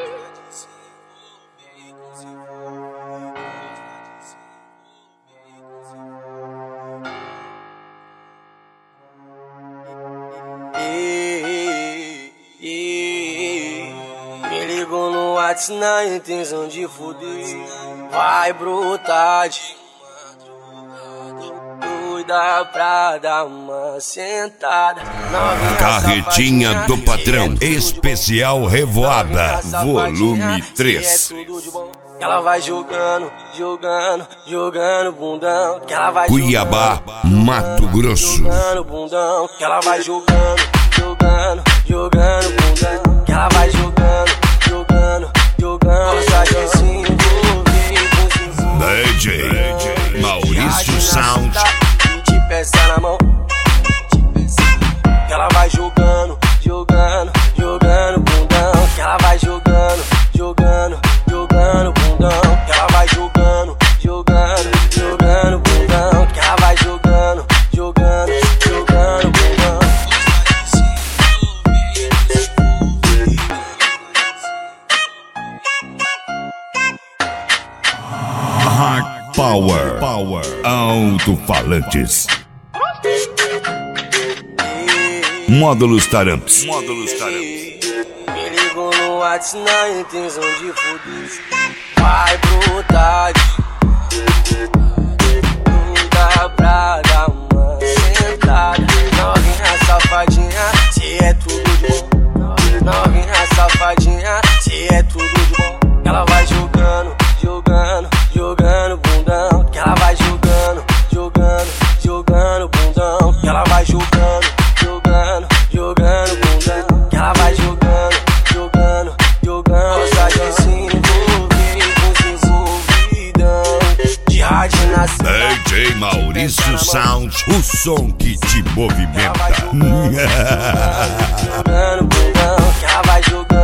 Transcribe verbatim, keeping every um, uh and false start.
Me ligou no WhatsApp na intenção de foder. Vai brotar de doida pra dar uma sentada. Carretinha do Patrão, especial Revoada, volume três. Ela vai jogando, jogando, jogando bundão. Que ela vai Cuiabá, Mato Grosso. Jogando bundão. Que ela vai jogando, jogando, jogando bundão. Que ela vai jogando, jogando, jogando. Só de se envolver com D J Maurício Sound. De peça na mão. Que ela vai jogando, jogando, jogando bundão. Que ela vai jogando, jogando, jogando bundão. Que ela vai jogando, jogando, jogando bundão. Que ela vai jogando, jogando, jogando bundão. Hard Power, Power, alto-falantes. Módulos Taramps. Módulos Taramps. Me ligou no WhatsApp na intenção de foder. Vai brotar de doida pra dar uma sentada. Novinha safadinha, cê é tudo de bom. Novinha safadinha, cê é tudo de bom. Ela vai jogando, jogando, jogando bundão. Que ela vai jogando, jogando, jogando bundão. Que ela vai jogando, jogando, jogando bundão. Que ela vai jogando, jogando, jogando. Só de se envolver com os envolvidão. De rádio na cidade. D J Maurício Sound, o som que te movimenta. Jogando bundão. Que ela vai jogando.